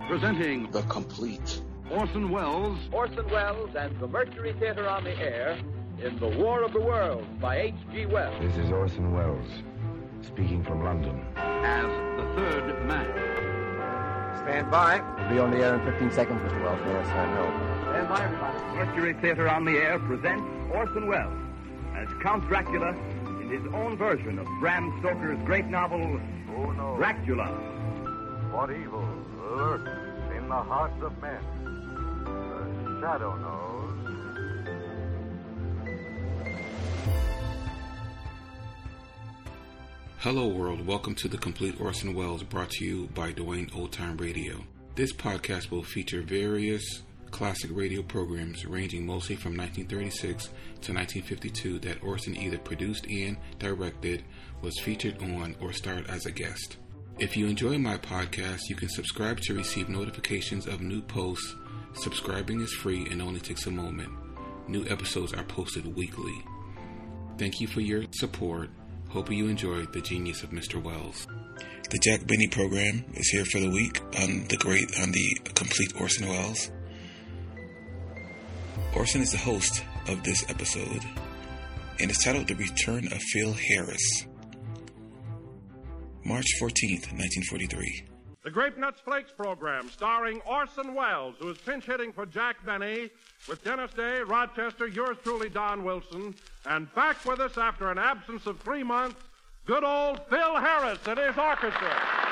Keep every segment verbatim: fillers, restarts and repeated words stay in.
Presenting The Complete Orson Welles. Orson Welles and the Mercury Theater on the air in The War of the Worlds by H G Wells. This is Orson Welles, speaking from London. As the third man. Stand by. We'll be on the air in fifteen seconds, Mister Wells. Yes, I know. Stand by, everybody. Mercury Theater on the air presents Orson Welles as Count Dracula in his own version of Bram Stoker's great novel, Who knows Dracula. what evil lurks in the hearts of men? The shadow knows. Hello world, welcome to The Complete Orson Welles, brought to you by Dwayne Old Time Radio. This podcast will feature various classic radio programs ranging mostly from nineteen thirty-six to nineteen fifty-two that Orson either produced and directed, was featured on, or starred as a guest. If you enjoy my podcast, you can subscribe to receive notifications of new posts. Subscribing is free and only takes a moment. New episodes are posted weekly. Thank you for your support. Hope you enjoyed the genius of Mister Welles. The Jack Benny program is here for the week on the great, on the Complete Orson Welles. Orson is the host of this episode, and it's titled The Return of Phil Harris. March fourteenth, nineteen forty-three. The Grape Nuts Flakes program, starring Orson Welles, who is pinch hitting for Jack Benny, with Dennis Day, Rochester, yours truly, Don Wilson, and back with us after an absence of three months, good old Phil Harris and his orchestra.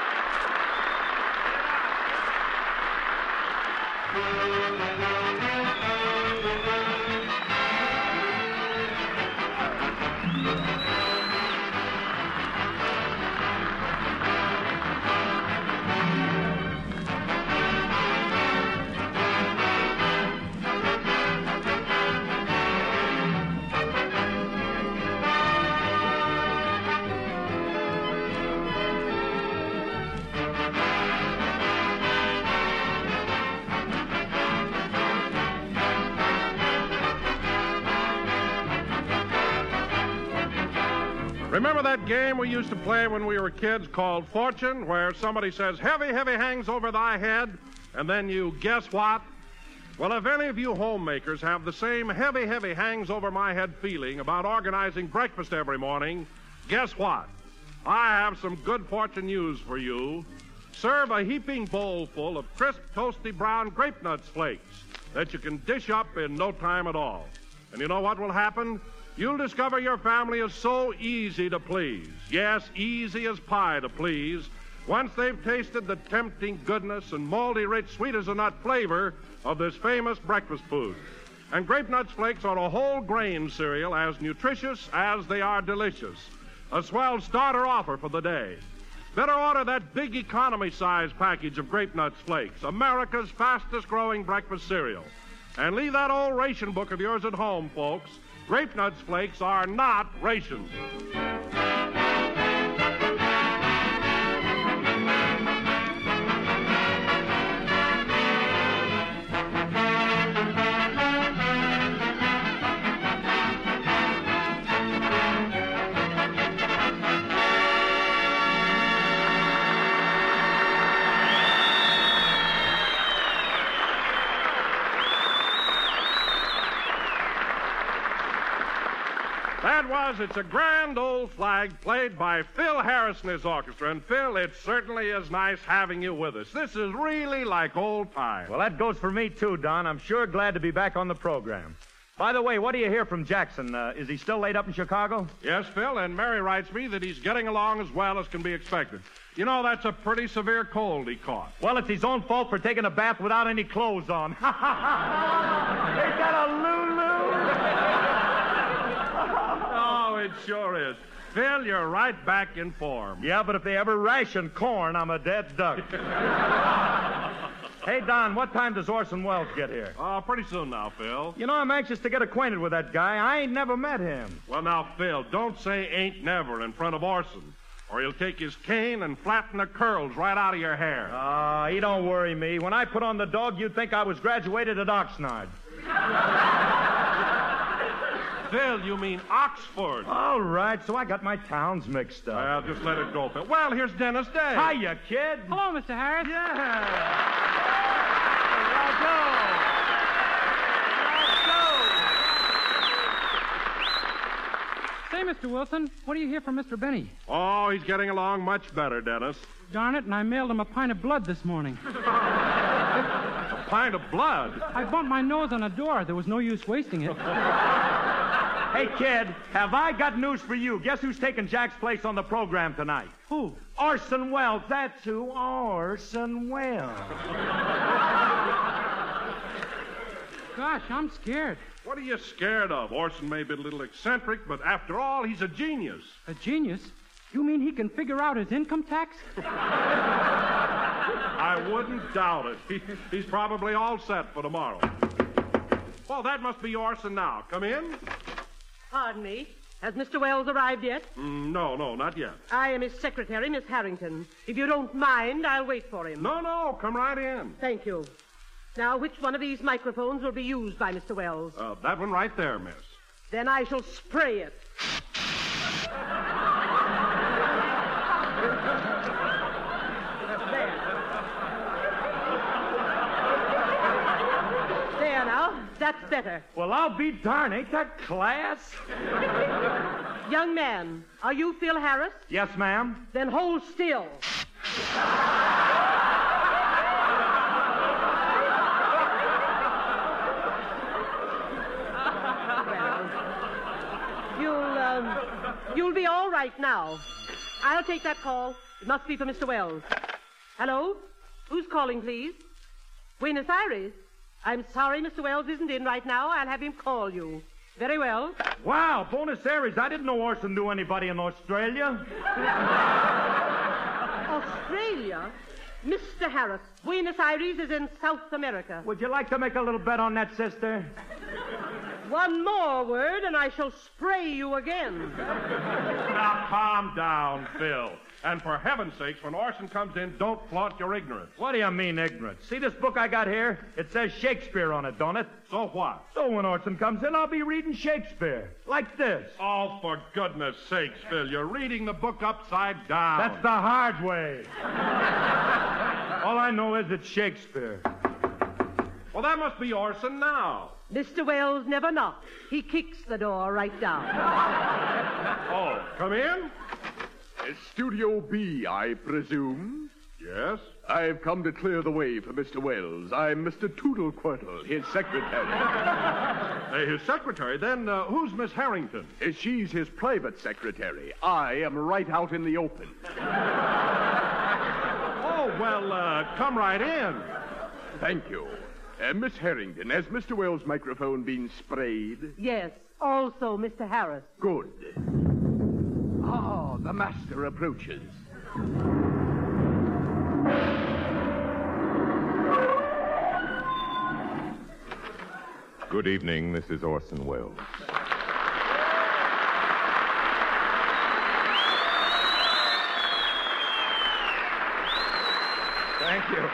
Remember that game we used to play when we were kids called Fortune, where somebody says, heavy, heavy hangs over thy head, and then you guess what? Well, if any of you homemakers have the same heavy, heavy hangs over my head feeling about organizing breakfast every morning, guess what? I have some good fortune news for you. Serve a heaping bowl full of crisp, toasty brown grape nuts flakes that you can dish up in no time at all. And you know what will happen? You'll discover your family is so easy to please. Yes, easy as pie to please. Once they've tasted the tempting goodness and moldy, rich, sweet as a nut flavor of this famous breakfast food. And Grape Nuts Flakes are a whole grain cereal as nutritious as they are delicious. A swell starter offer for the day. Better order that big economy size package of Grape Nuts Flakes, America's fastest growing breakfast cereal. And leave that old ration book of yours at home, folks. Grape Nuts Flakes are not rations. That was It's a Grand Old Flag, played by Phil Harris and his orchestra. And, Phil, it certainly is nice having you with us. This is really like old times. Well, that goes for me, too, Don. I'm sure glad to be back on the program. By the way, what do you hear from Jackson? Uh, is he still laid up in Chicago? Yes, Phil, and Mary writes me that he's getting along as well as can be expected. You know, that's a pretty severe cold he caught. Well, it's his own fault for taking a bath without any clothes on. Is that a Lulu? Oh, it sure is. Phil, you're right back in form. Yeah, but if they ever ration corn, I'm a dead duck. Hey, Don, what time does Orson Welles get here? Oh, pretty soon now, Phil. You know, I'm anxious to get acquainted with that guy. I ain't never met him. Well, now, Phil, don't say ain't never in front of Orson, or he'll take his cane and flatten the curls right out of your hair. Ah, uh, he don't worry me. When I put on the dog, you'd think I was graduated at Oxnard. Phil, you mean Oxford. All right, so I got my towns mixed up. Well, just let it go, Phil. Well, here's Dennis Day. Hiya, kid. Hello, Mister Harris. Yeah. Say, Mister Wilson, what do you hear from Mister Benny? Oh, he's getting along much better, Dennis. Darn it, and I mailed him a pint of blood this morning. A pint of blood? I bumped my nose on a door. There was no use wasting it. Hey, kid, have I got news for you? Guess who's taking Jack's place on the program tonight? Who? Orson Welles. That's who. Orson Welles. Gosh, I'm scared. What are you scared of? Orson may be a little eccentric, but after all, he's a genius. A genius? You mean he can figure out his income tax? I wouldn't doubt it. He, he's probably all set for tomorrow. Well, that must be Orson now. Come in. Pardon me. Has Mister Wells arrived yet? Mm, no, no, not yet. I am his secretary, Miss Harrington. If you don't mind, I'll wait for him. No, no, come right in. Thank you. Now, which one of these microphones will be used by Mister Wells? Uh, that one right there, miss. Then I shall spray it. There. There now. That's better. Well, I'll be darned. Ain't that class? Young man, are you Phil Harris? Yes, ma'am. Then hold still. You'll, um, you'll be all right now. I'll take that call. It must be for Mister Wells. Hello? Who's calling, please? Buenos Aires? I'm sorry Mister Wells isn't in right now. I'll have him call you. Very well. Wow, Buenos Aires. I didn't know Orson knew anybody in Australia. Australia? Mister Harris, Buenos Aires is in South America. Would you like to make a little bet on that, sister? One more word, and I shall spray you again. Now, calm down, Phil. And for heaven's sakes, when Orson comes in, don't flaunt your ignorance. What do you mean, ignorance? See this book I got here? It says Shakespeare on it, don't it? So what? So when Orson comes in, I'll be reading Shakespeare. Like this. Oh, for goodness sakes, Phil, you're reading the book upside down. That's the hard way. All I know is it's Shakespeare. Well, that must be Orson now. Mister Wells never knocks. He kicks the door right down. Oh, come in? Studio B, I presume? Yes? I've come to clear the way for Mister Wells. I'm Mister Toodlequirtle, his secretary. Uh, his secretary? Then uh, who's Miss Harrington? Uh, she's his private secretary. I am right out in the open. Oh, well, uh, come right in. Thank you. Uh, Miss Harrington, has Mister Wells' microphone been sprayed? Yes. Also, Mister Harris. Good. Ah, the master approaches. Good evening, this is Orson Welles. Thank you.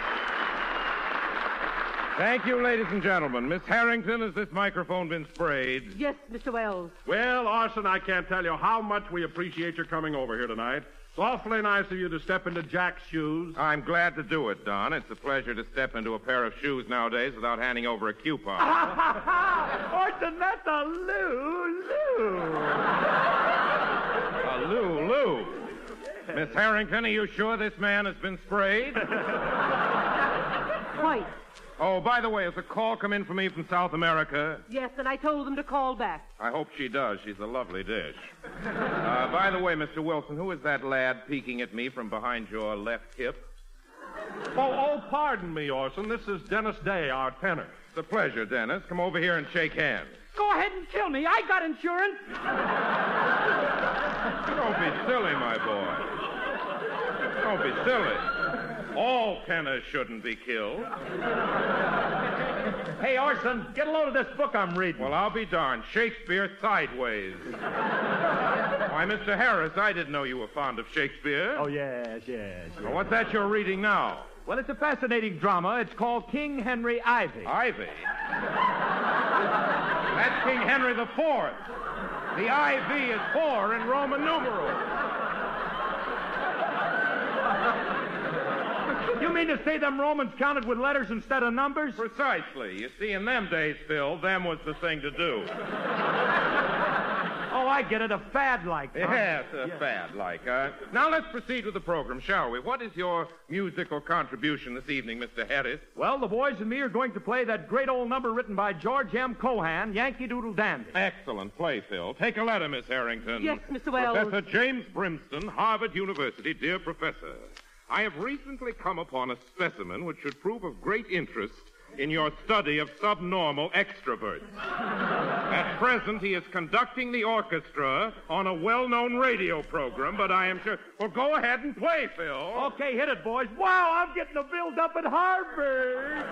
Thank you, ladies and gentlemen. Miss Harrington, has this microphone been sprayed? Yes, Mister Wells. Well, Orson, I can't tell you how much we appreciate your coming over here tonight. It's awfully nice of you to step into Jack's shoes. I'm glad to do it, Don. It's a pleasure to step into a pair of shoes nowadays without handing over a coupon. Orson, that's a Lou-Lou. A Lou-Lou. Miss Harrington, are you sure this man has been sprayed? Quite. Oh, by the way, has a call come in for me from South America? Yes, and I told them to call back. I hope she does. She's a lovely dish. Uh, by the way, Mister Wilson, who is that lad peeking at me from behind your left hip? Oh, oh, pardon me, Orson. This is Dennis Day, our tenor. It's a pleasure, Dennis. Come over here and shake hands. Go ahead and kill me. I got insurance. Don't be silly, my boy. Don't be silly. All tenors shouldn't be killed. Hey, Orson, get a load of this book I'm reading. Well, I'll be darned. Shakespeare sideways. Why, Mister Harris, I didn't know you were fond of Shakespeare. Oh, yes, yes. yes. Well, what's that you're reading now? Well, it's a fascinating drama. It's called King Henry Ivy. Ivy? That's King Henry the Fourth. The I V is four in Roman numerals. You mean to say them Romans counted with letters instead of numbers? Precisely. You see, in them days, Phil, them was the thing to do. Oh, I get it. A fad-like. Huh? Yes, a Yes. fad-like. Uh, now let's proceed with the program, shall we? What is your musical contribution this evening, Mister Harris? Well, the boys and me are going to play that great old number written by George M. Cohan, Yankee Doodle Dandy. Excellent play, Phil. Take a letter, Miss Harrington. Yes, Mister Wells. Professor James Brimston, Harvard University. Dear Professor, I have recently come upon a specimen which should prove of great interest in your study of subnormal extroverts. At present, he is conducting the orchestra on a well-known radio program, but I am sure... Well, go ahead and play, Phil. Okay, hit it, boys. Wow, I'm getting a build up at Harvard.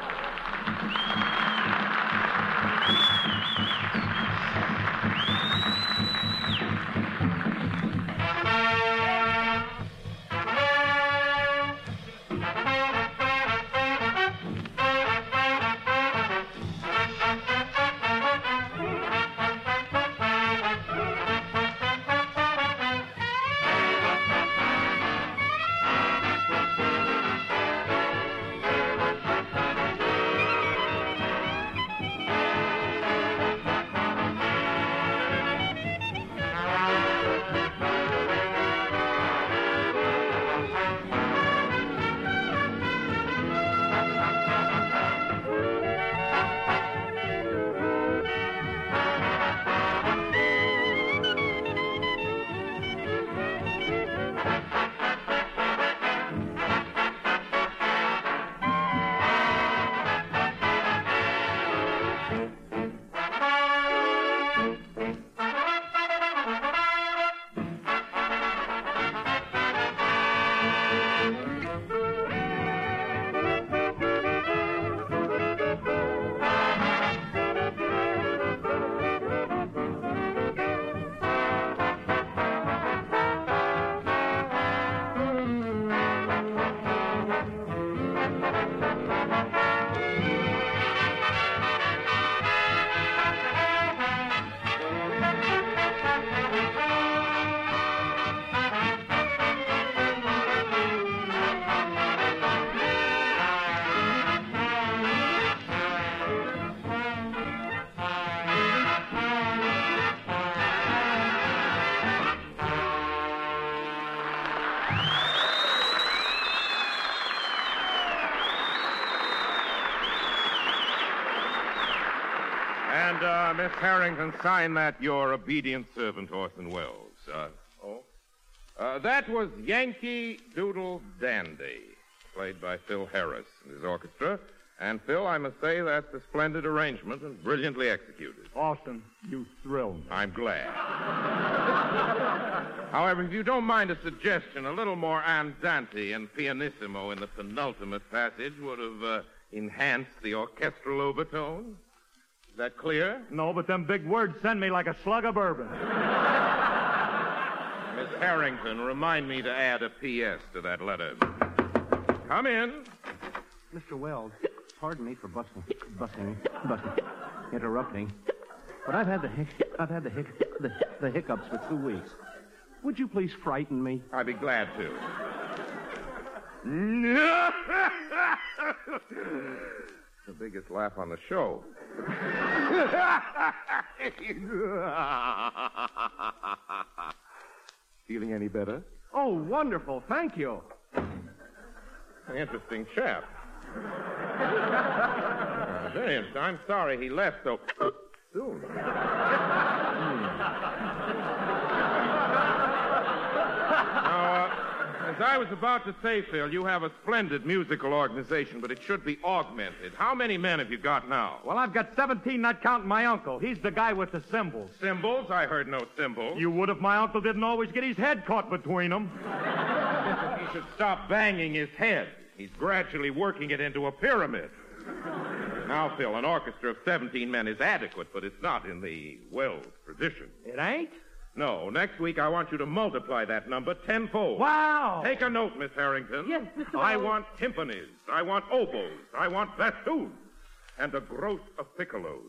And, uh, Miss Harrington, sign that your obedient servant, Orson Welles. Uh, oh? Uh, that was Yankee Doodle Dandy, played by Phil Harris and his orchestra. And, Phil, I must say that's a splendid arrangement and brilliantly executed. Austin, you thrilled me. I'm glad. However, if you don't mind a suggestion, a little more andante and pianissimo in the penultimate passage would have uh, enhanced the orchestral overtone. Is that clear? No, but them big words send me like a slug of bourbon. Miss Harrington, remind me to add a P S to that letter. Come in. Mister Wells, pardon me for busting, busting, busting, interrupting, but I've had the hic, I've had the hic, the, the hiccups for two weeks. Would you please frighten me? I'd be glad to. The biggest laugh on the show. Feeling any better? Oh, wonderful. Thank you. An interesting chap. uh, very interesting. I'm sorry he left so soon. Now, uh, as I was about to say, Phil, you have a splendid musical organization, but it should be augmented. How many men have you got now? Well, I've got seventeen, not counting my uncle. He's the guy with the cymbals. Cymbals? I heard no cymbals. You would if my uncle didn't always get his head caught between them. He should stop banging his head. He's gradually working it into a pyramid. Now, Phil, an orchestra of seventeen men is adequate, but it's not in the Wells tradition. It ain't? No. Next week, I want you to multiply that number tenfold. Wow! Take a note, Miss Harrington. Yes, Mister I Wells. want timpanis. I want oboes. I want bassoons. And a gross of piccolos.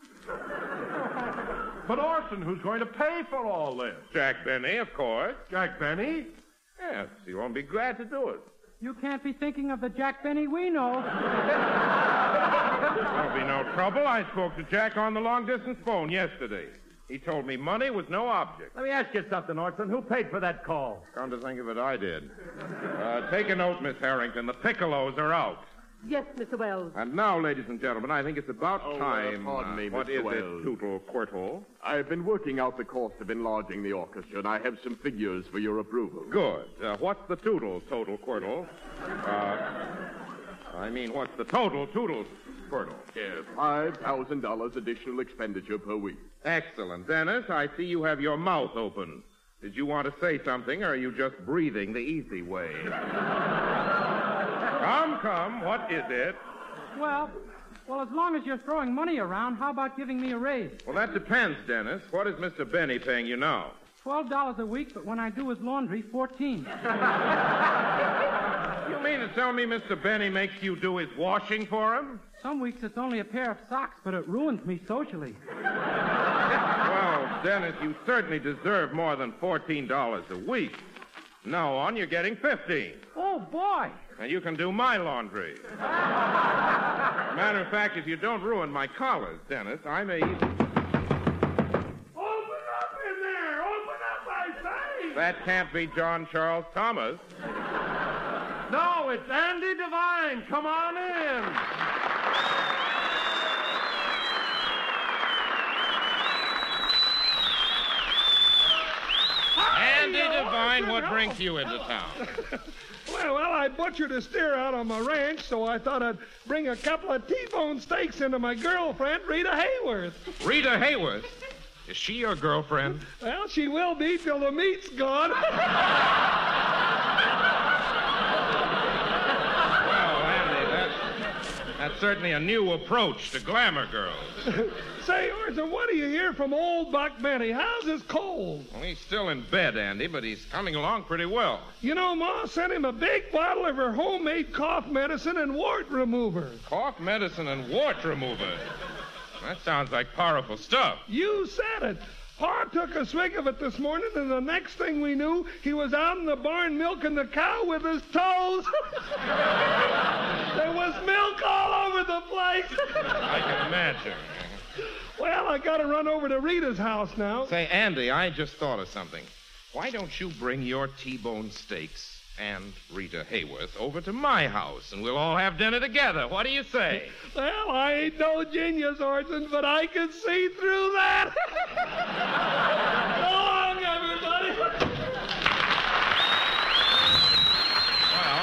But Orson, who's going to pay for all this? Jack Benny, of course. Jack Benny? Yes, you won't be glad to do it. You can't be thinking of the Jack Benny we know. There'll be no trouble. I spoke to Jack on the long-distance phone yesterday. He told me money was no object. Let me ask you something, Orson. Who paid for that call? Come to think of it, I did. Uh, take a note, Miss Harrington. The piccolos are out. Yes, Mister Wells. And now, ladies and gentlemen, I think it's about Oh, uh, time. pardon me, What Mister is Wells. it, Tootle Quirtle? I've been working out the cost of enlarging the orchestra, and I have some figures for your approval. Good. Uh, what's the tootle, Total Quirtle? Uh, I mean, what's the total Tootle Quirtle? Yes, five thousand dollars additional expenditure per week. Excellent. Dennis, I see you have your mouth open. Did you want to say something, or are you just breathing the easy way? Come, come, what is it? Well, well, as long as you're throwing money around, how about giving me a raise? Well, that depends, Dennis. What is Mister Benny paying you now? Twelve dollars a week, but when I do his laundry, fourteen. You mean to tell me Mister Benny makes you do his washing for him? Some weeks it's only a pair of socks, but it ruins me socially. Well, Dennis, you certainly deserve more than fourteen dollars a week. Now on, you're getting fifteen. Oh, boy. And you can do my laundry. Matter of fact, if you don't ruin my collars, Dennis, I may even... Open up in there! Open up, I say! That can't be John Charles Thomas. No, it's Andy Devine. Come on in. Andy Devine, what brings you into town? Well, well, I butchered a steer out on my ranch, so I thought I'd bring a couple of T-bone steaks into my girlfriend, Rita Hayworth. Rita Hayworth? Is she your girlfriend? Well, she will be till the meat's gone. Well, Andy, that's, that's certainly a new approach to glamour girls. Say, Orson, what do you hear from old Buck Benny? How's his cold? Well, he's still in bed, Andy, but he's coming along pretty well. You know, Ma sent him a big bottle of her homemade cough medicine and wart remover. Cough medicine and wart remover? That sounds like powerful stuff. You said it. Pa took a swig of it this morning, and the next thing we knew, he was out in the barn milking the cow with his toes. There was milk all over the place. I can imagine. Well, I gotta run over to Rita's house now. Say, Andy, I just thought of something. Why don't you bring your T-bone steaks and Rita Hayworth over to my house, and we'll all have dinner together? What do you say? Well, I ain't no genius, Orson, but I can see through that. So long, everybody. Well,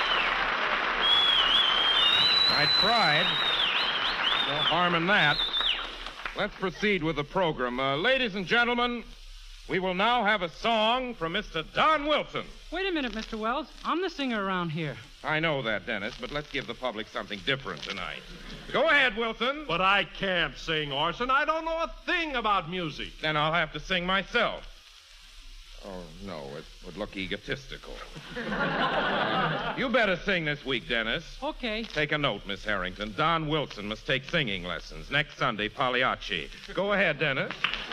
I tried. No harm in that. Let's proceed with the program. Uh, ladies and gentlemen, we will now have a song from Mister Don Wilson. Wait a minute, Mister Wells. I'm the singer around here. I know that, Dennis, but let's give the public something different tonight. Go ahead, Wilson. But I can't sing, Orson. I don't know a thing about music. Then I'll have to sing myself. Oh, no, it would look egotistical. uh, you better sing this week, Dennis. Okay. Take a note, Miss Harrington. Don Wilson must take singing lessons. Next Sunday, Pagliacci. Go ahead, Dennis.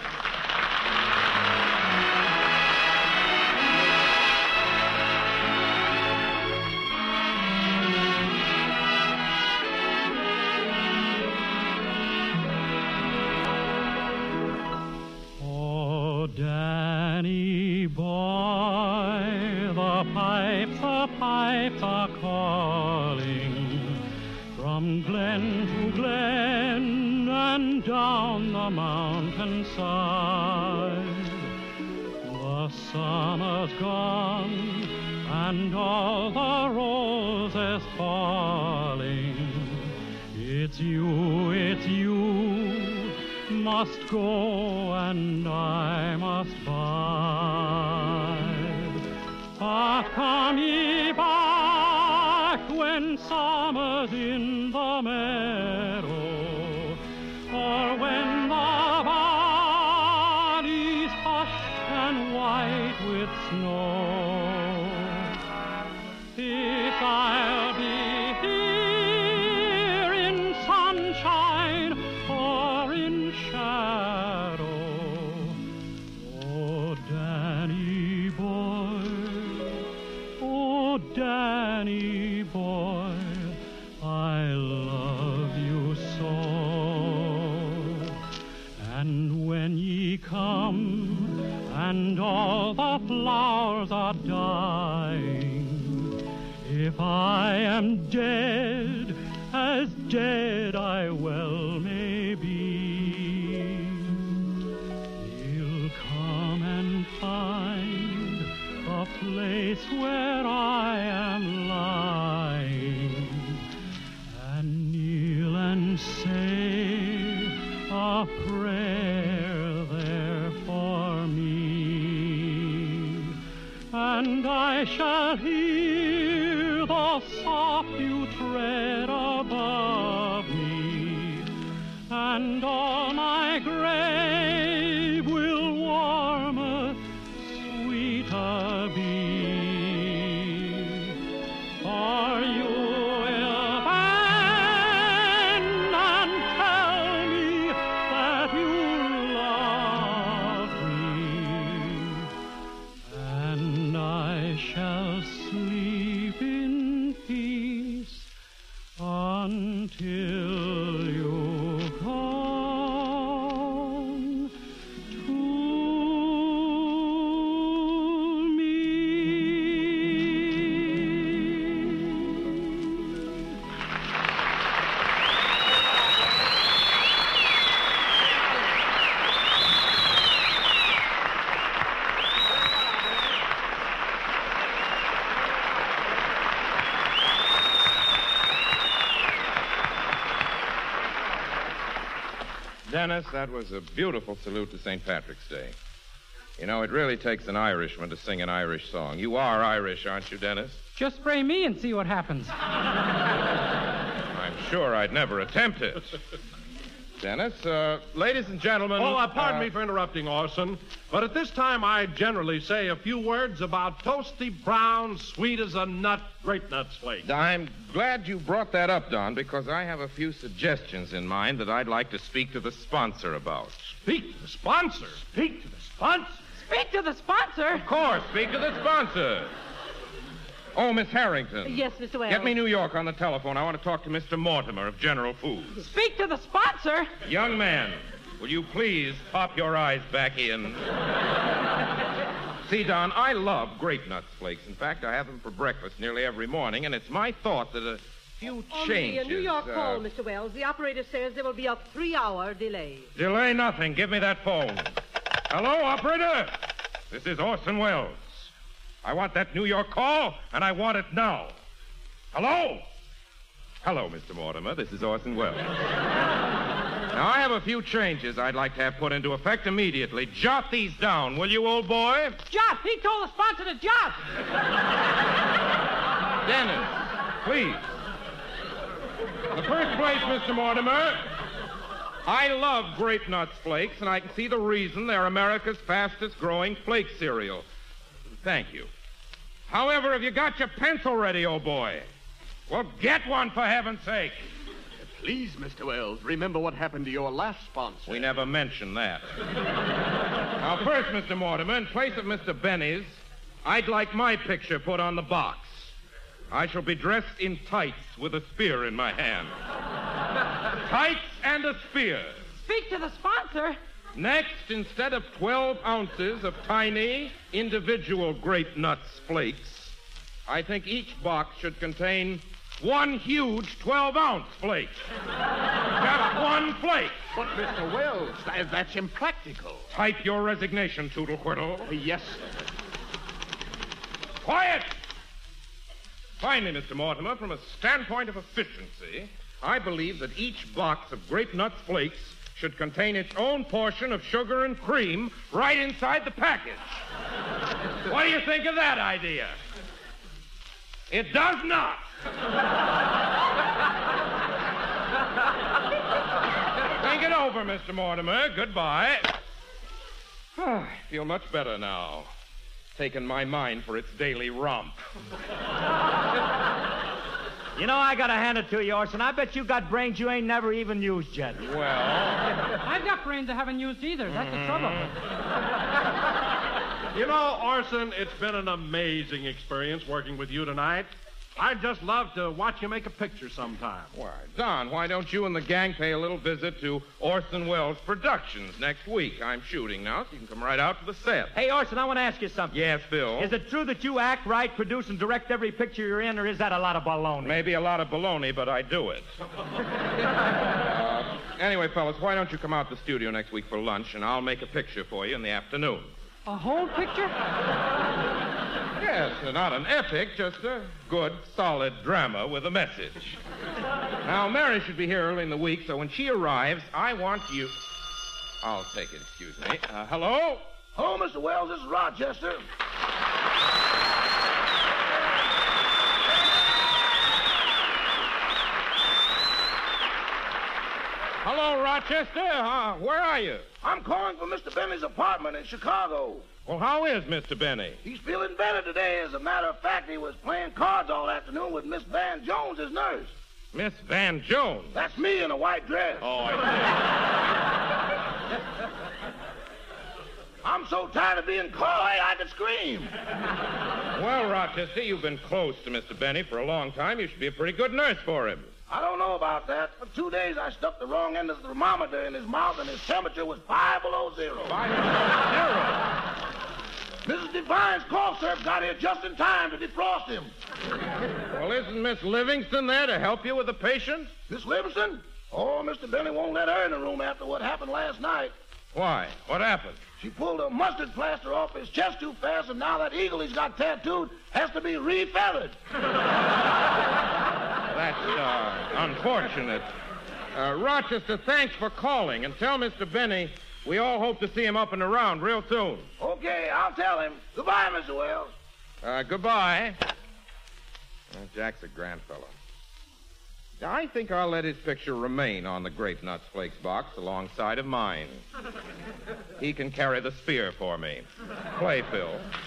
Oh, Danny boy, the pipes, the pipes are calling from glen to glen and down the mountainside. The summer's gone and all the roses falling. It's you, it's you must go and I must bide. But come ye back when summer's in the meadow, or when the valley's hushed and white with snow. If I'll be here in sunshine or in shadow, oh, Danny boy, oh, Danny boy, I love you so. And when ye come If I am dead, as dead I well may be, he'll come and find a place where I am lying, and kneel and say a prayer there for me, and I shall hear the soft you tread above me, and all my grave will warmer, sweeter be. For you will bend and tell me that you love me, and I shall sleep in peace until you come to me. Dennis, that was a beautiful salute to Saint Patrick's Day. You know, it really takes an Irishman to sing an Irish song. You are Irish, aren't you, Dennis? Just spray me and see what happens. I'm sure I'd never attempt it. Dennis, uh, ladies and gentlemen... Oh, uh, pardon uh, me for interrupting, Orson, but at this time I generally say a few words about toasty, brown, sweet as a nut, grape nuts flakes. I'm glad you brought that up, Don, because I have a few suggestions in mind that I'd like to speak to the sponsor about. Speak to the sponsor? Speak to the sponsor? Speak to the sponsor? Of course, speak to the sponsor. Oh, Miss Harrington. Yes, Mister Wells. Get me New York on the telephone. I want to talk to Mister Mortimer of General Foods. Speak to the sponsor? Young man, will you please pop your eyes back in? See, Don, I love grape nuts flakes. In fact, I have them for breakfast nearly every morning, and it's my thought that a few On changes... the uh, New York uh, call, Mister Wells, the operator says there will be a three-hour delay. Delay nothing. Give me that phone. Hello, operator? This is Orson Welles. I want that New York call, and I want it now. Hello? Hello, Mister Mortimer. This is Orson Welles. Now, I have a few changes I'd like to have put into effect immediately. Jot these down, will you, old boy? Jot! He told the sponsor to jot! Dennis, please. In the first place, Mister Mortimer, I love grape nuts flakes, and I can see the reason they're America's fastest-growing flake cereal. Thank you. However, have you got your pencil ready, old boy? Well, get one, for heaven's sake. Please, Mister Wells, remember what happened to your last sponsor. We never mentioned that. Now, first, Mister Mortimer, in place of Mister Benny's, I'd like my picture put on the box. I shall be dressed in tights with a spear in my hand. Tights and a spear. Speak to the sponsor. Next, instead of twelve ounces of tiny, individual grape nuts flakes, I think each box should contain one huge twelve-ounce flake. Just one flake. But, Mister Wells, that, that's impractical. Type your resignation, Toodle-Quiddle. Yes, sir. Quiet! Finally, Mister Mortimer, from a standpoint of efficiency, I believe that each box of grape nuts flakes should contain its own portion of sugar and cream right inside the package. What do you think of that idea? It does not. Think it over, Mister Mortimer. Goodbye. I feel much better now. Taken my mind for its daily romp. You know, I gotta hand it to you, Orson. I bet you got brains you ain't never even used yet. Well... I've got brains I haven't used either. That's the trouble. You know, Orson, it's been an amazing experience working with you tonight. I'd just love to watch you make a picture sometime. Why, Don, why don't you and the gang pay a little visit to Orson Welles Productions next week? I'm shooting now, so you can come right out to the set. Hey, Orson, I want to ask you something. Yes, Phil? Is it true that you act, write, produce, and direct every picture you're in, or is that a lot of baloney? Maybe a lot of baloney, but I do it. uh, anyway, fellas, why don't you come out to the studio next week for lunch, and I'll make a picture for you in the afternoon. A whole picture? Yes, not an epic, just a good, solid drama with a message. Now, Mary should be here early in the week, so when she arrives, I want you... I'll take it, excuse me. Uh, hello? Hello, Mister Wells. This is Rochester. Hello, Rochester. Uh, where are you? I'm calling from Mister Benny's apartment in Chicago. Well, how is Mister Benny? He's feeling better today. As a matter of fact, he was playing cards all afternoon with Miss Van Jones, his nurse. Miss Van Jones? That's me in a white dress. Oh, I see. I'm so tired of being coy, I could scream. Well, Rochester, you've been close to Mister Benny for a long time. You should be a pretty good nurse for him. I don't know about that. For two days, I stuck the wrong end of the thermometer in his mouth, and his temperature was five below zero. Five below zero? Missus Devine's cough syrup got here just in time to defrost him. Well, isn't Miss Livingston there to help you with the patient? Miss Livingston? Oh, Mister Benny won't let her in the room after what happened last night. Why? What happened? She pulled a mustard plaster off his chest too fast, and now that eagle he's got tattooed has to be re-feathered. That's uh, unfortunate. Uh, Rochester, thanks for calling, and tell Mister Benny we all hope to see him up and around real soon. Okay, I'll tell him. Goodbye, Mister Wells. Uh, goodbye. Uh, Jack's a grand fellow. I think I'll let his picture remain on the Grape Nuts Flakes box alongside of mine. He can carry the spear for me. Play, Phil.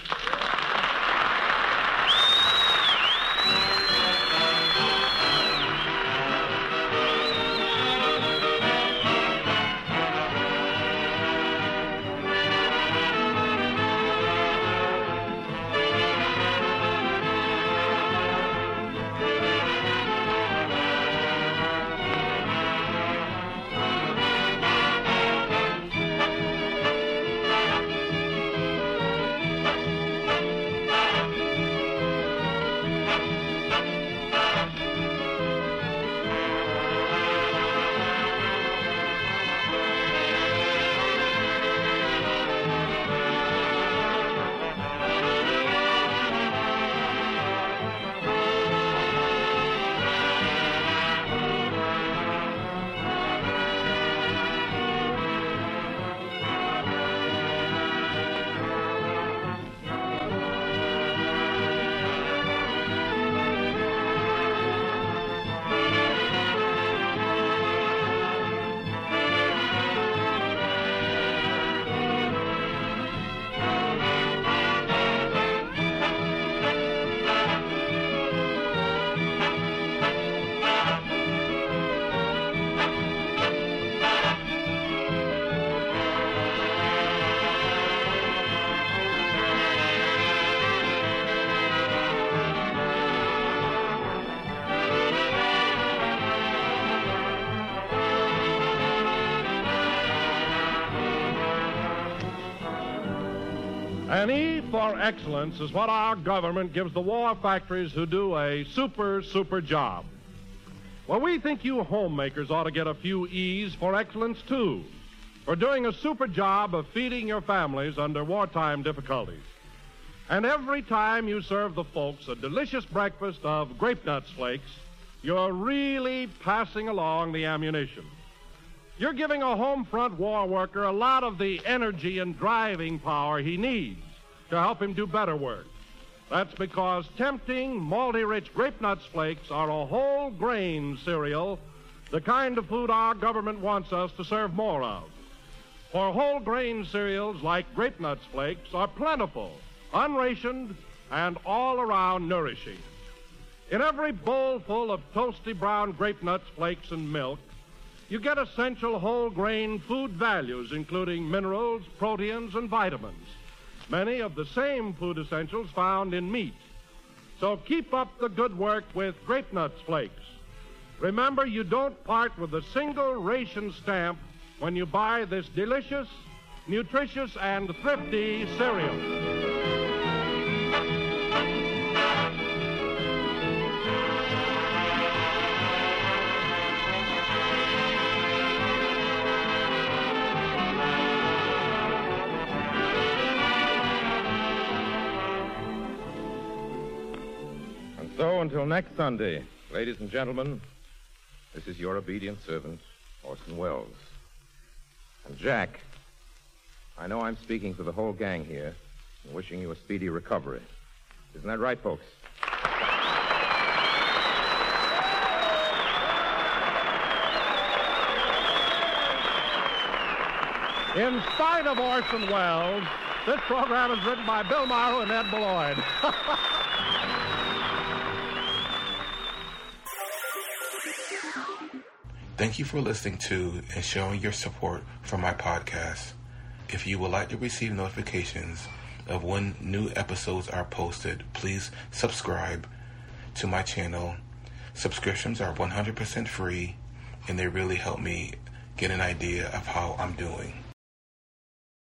An E for excellence is what our government gives the war factories who do a super, super job. Well, we think you homemakers ought to get a few E's for excellence, too, for doing a super job of feeding your families under wartime difficulties. And every time you serve the folks a delicious breakfast of Grape Nuts Flakes, you're really passing along the ammunition. You're giving a home front war worker a lot of the energy and driving power he needs to help him do better work. That's because tempting, malty-rich Grape Nuts Flakes are a whole grain cereal, the kind of food our government wants us to serve more of. For whole grain cereals like Grape Nuts Flakes are plentiful, unrationed, and all around nourishing. In every bowl full of toasty brown Grape Nuts Flakes and milk, you get essential whole grain food values, including minerals, proteins, and vitamins. Many of the same food essentials found in meat. So keep up the good work with Grape Nuts Flakes. Remember, you don't part with a single ration stamp when you buy this delicious, nutritious, and thrifty cereal. So, until next Sunday, ladies and gentlemen, this is your obedient servant, Orson Welles. And Jack, I know I'm speaking for the whole gang here and wishing you a speedy recovery. Isn't that right, folks? In spite of Orson Welles, this program is written by Bill Morrow and Ed Beloit. Thank you for listening to and showing your support for my podcast. If you would like to receive notifications of when new episodes are posted, please subscribe to my channel. Subscriptions are one hundred percent free, and they really help me get an idea of how I'm doing.